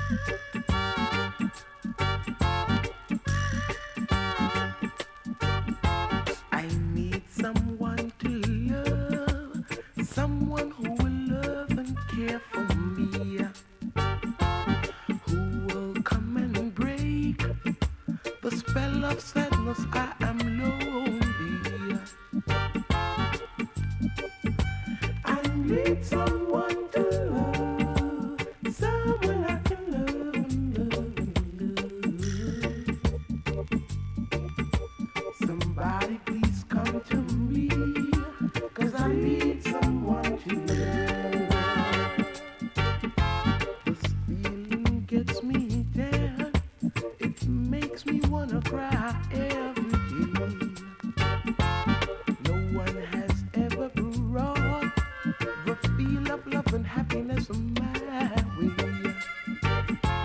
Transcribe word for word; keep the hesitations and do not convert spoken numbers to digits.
I need someone to love, someone who will love and care for me, who will come and break the spell of sadness. I am lonely. I need someone to love, someone I can love and love and love. Somebody please come to me, 'cause I need someone to love. This feeling gets me down, it makes me wanna cry every day. No one has ever brought the feel of love and happiness of mine.